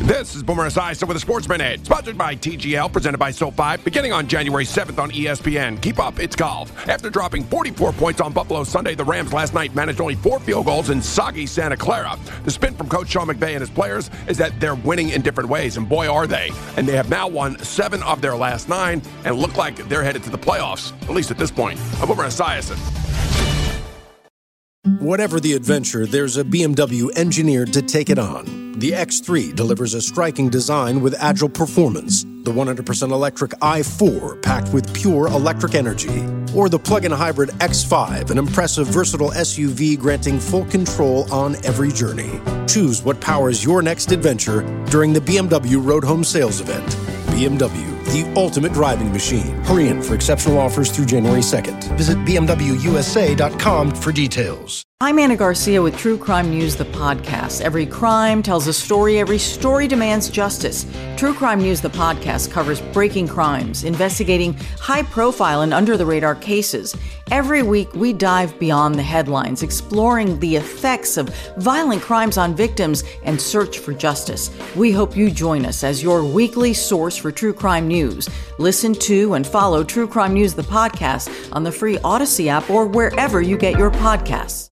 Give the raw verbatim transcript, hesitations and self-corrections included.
This is Boomer Esiason with a Sports Minute, sponsored by T G L, presented by SoFi, beginning on January seventh on E S P N. Keep up, it's golf. After dropping forty-four points on Buffalo Sunday, the Rams last night managed only four field goals in soggy Santa Clara. The spin from Coach Sean McVay and his players is that they're winning in different ways, and boy are they. And they have now won seven of their last nine and look like they're headed to the playoffs, at least at this point. I'm Boomer Esiason. Whatever the adventure, there's a B M W engineered to take it on. The X three delivers a striking design with agile performance. The one hundred percent electric i four, packed with pure electric energy. Or the plug-in hybrid X five, an impressive, versatile S U V granting full control on every journey. Choose what powers your next adventure during the B M W Road Home Sales Event. B M W, the ultimate driving machine. Hurry in for exceptional offers through January second. Visit b m w u s a dot com for details. I'm Anna Garcia with True Crime News, the podcast. Every crime tells a story. Every story demands justice. True Crime News, the podcast, covers breaking crimes, investigating high-profile and under-the-radar cases. Every week, we dive beyond the headlines, exploring the effects of violent crimes on victims and search for justice. We hope you join us as your weekly source for true crime news. Listen to and follow True Crime News, the podcast, on the free Odyssey app or wherever you get your podcasts.